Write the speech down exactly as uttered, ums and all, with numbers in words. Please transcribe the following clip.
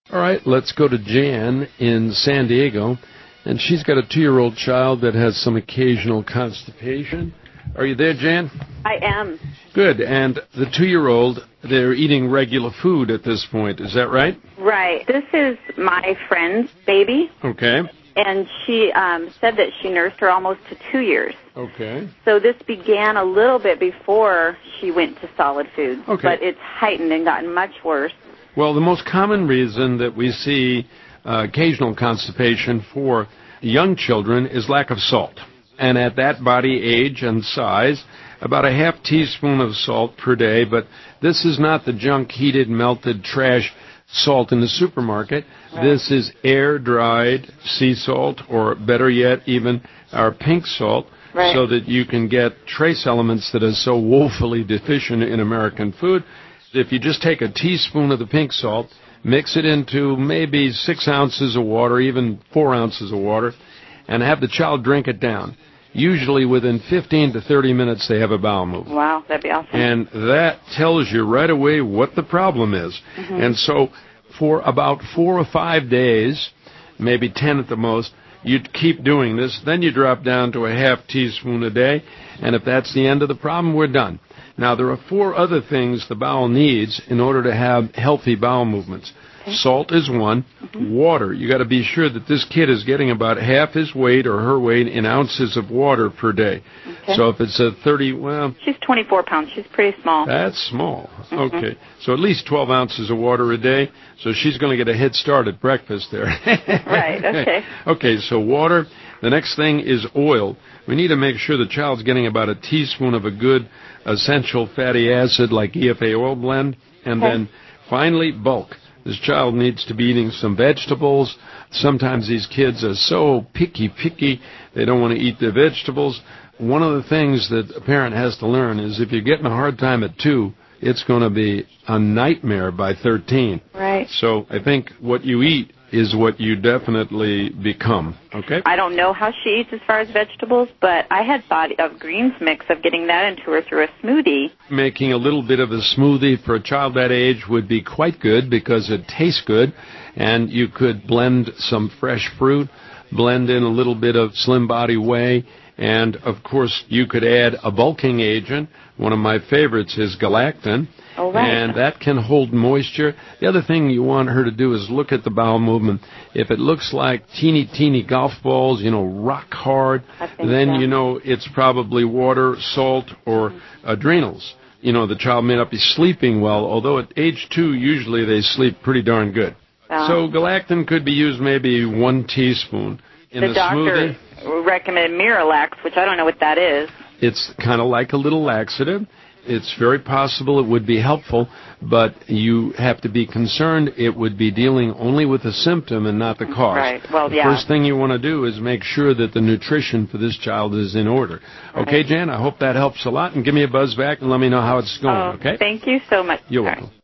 All right, let's go to Jan in San Diego. And she's got a two-year-old child that has some occasional constipation. Are you there, Jan? I am. Good. And the two-year-old, they're eating regular food at this point. Is that right? Right. This is my friend's baby. Okay. And she um, said that she nursed her almost to two years. Okay. So this began a little bit before she went to solid food. Okay. But it's heightened and gotten much worse. Well, the most common reason that we see uh, occasional constipation for young children is lack of salt. And at that body age and size, about a half teaspoon of salt per day. But this is not the junk, heated, melted trash salt in the supermarket. Right. This is air-dried sea salt, or better yet, even our pink salt, right. so that you can get trace elements that are so woefully deficient in American food. If you just take a teaspoon of the pink salt, mix it into maybe six ounces of water, even four ounces of water, and have the child drink it down. Usually within fifteen to thirty minutes, they have a bowel movement. Wow, that'd be awesome. And that tells you right away what the problem is. Mm-hmm. And so for about four or five days, maybe ten at the most, you'd keep doing this. Then you drop down to a half teaspoon a day. And if that's the end of the problem, we're done. Now, there are four other things the bowel needs in order to have healthy bowel movements. Okay. Salt is one. Mm-hmm. Water. You got to be sure that this kid is getting about half his weight or her weight in ounces of water per day. Okay. So if it's a thirty, well... She's twenty-four pounds. She's pretty small. That's small. Mm-hmm. Okay. So at least twelve ounces of water a day. So she's going to get a head start at breakfast there. Right. Okay. Okay. So water. The next thing is oil. We need to make sure the child's getting about a teaspoon of a good essential fatty acid like E F A oil blend. And okay. then finally, bulk. This child needs to be eating some vegetables. Sometimes these kids are so picky, picky, they don't want to eat their vegetables. One of the things that a parent has to learn is if you're getting a hard time at two, it's going to be a nightmare by thirteen. Right. So I think what you eat is what you definitely become, okay? I don't know how she eats as far as vegetables, but I had thought of greens mix, of getting that into her through a smoothie. Making a little bit of a smoothie for a child that age would be quite good because it tastes good, and you could blend some fresh fruit, blend in a little bit of Slim Body Whey, and, of course, you could add a bulking agent. One of my favorites is Galactin. Oh, right. And that can hold moisture. The other thing you want her to do is look at the bowel movement. If it looks like teeny, teeny golf balls, you know, rock hard, then so. you know it's probably water, salt, or mm-hmm. adrenals. You know, the child may not be sleeping well, although at age two, usually they sleep pretty darn good. Uh-huh. So Galactin could be used maybe one teaspoon in the, the doctor smoothie. Recommended Miralax, which I don't know what that is. It's kind of like a little laxative. It's very possible it would be helpful, but you have to be concerned it would be dealing only with the symptom and not the cause. Right. Well, the yeah. first thing you want to do is make sure that the nutrition for this child is in order. Right. Okay, Jan, I hope that helps a lot, and give me a buzz back and let me know how it's going, oh, okay? Thank you so much. You're All welcome. right.